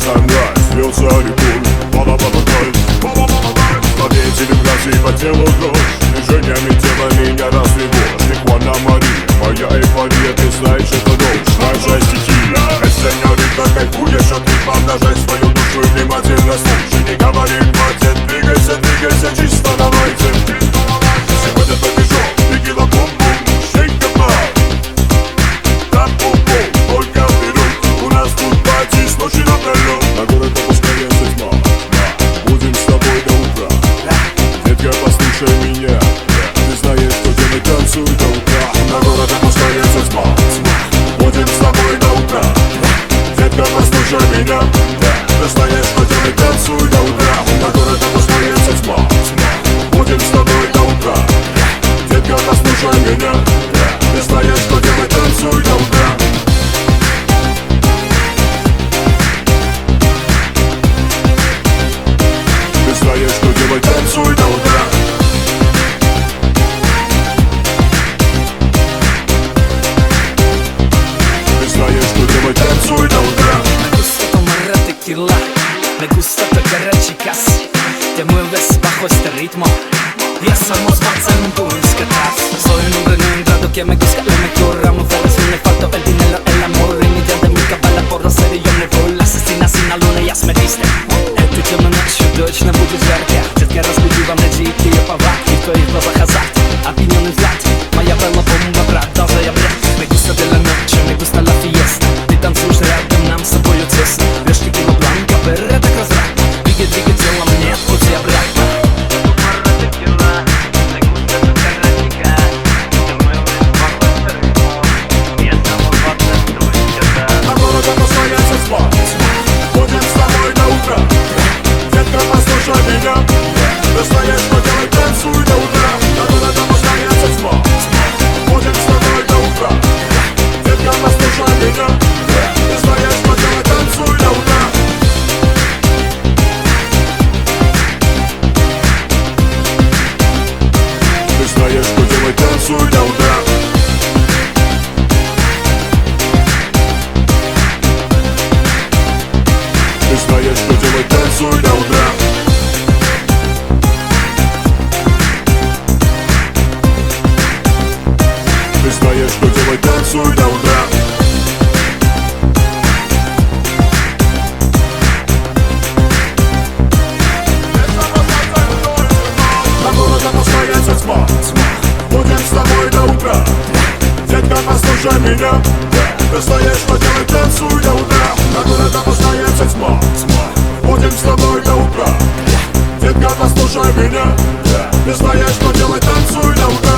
sunrise, льется рекой, бала-бала-дай, бала-бала-дай. Словеете вибрации по телу дрожь, движениями тела меня растревожь. Тихуана Мария, моя эйфория, ты знаешь, это дождь, наша стихия. Эй, сеньорита, кайфуешь от ритма, обнажай свою душу и внимательно слушай. Не говори, хватит, двигайся, двигайся, чисто давайте. Сегодня твой движок, текила бум-бум, shake the bar. Там-пум-пум, только вперед, у нас тут пати с ночи напролёт. На город опускается тьма, будем с тобой до утра. Детка, послушай меня, ты знаешь, что делать, танцуй до утра. На город опускается тьма, будем с тобой до утра. Детка, послушай меня, ты знаешь, что делать, танцуй до утра. На город опускается тьма, будем с тобой до утра. Детка, послушай меня, ты знаешь, что делать, танцуй до утра. Ты знаешь, что делать, танцуй до утра. Ты знаешь, что делать, танцуй до утра. Me gusta tomar tequila, me gusta tocar el chicas. Te mueves bajo este ritmo y hacemos danza en tu discotecas. Soy un hombre no entrado que me busca lo mejor. A mujeres no le falta el dinero, el amor. Y mi de mi кабала por hacer и я не воль. Asesina sin luna, я смирiste. Эту тему ночью точно будет жарко. Детка, разбуди во мне дикие повадки. В твоих глазах азарт, опьяненный взгляд. Моя бella бомба, продолжая бред. Me gusta de la noche, me gusta la fiesta. Ты танцуешь рядом, нам с тобою тесно. Лишь текила бланка, перре так развратно. Двигай, двигай тело мне, пути обратно. На город опускается тьма, будем с тобой до утра. Детка, послушай меня, ты знаешь, что делать, танцуй до утра. На город опускается тьма, будем с тобой до утра. Детка, послушай меня, ты знаешь, что делать, танцуй до утра. Ты знаешь, что делать, танцуй до утра. Ты знаешь, что делать, танцуй до утра. Ты знаешь, что делать, танцуй до утра. На город опускается тьма, будем с тобой до утра. Детка, послушай меня, ты знаешь, что делать, танцуй до утра. На город опускается тьма, будем с тобой до утра. Детка, послушай меня, ты знаешь, что делать, танцуй до утра.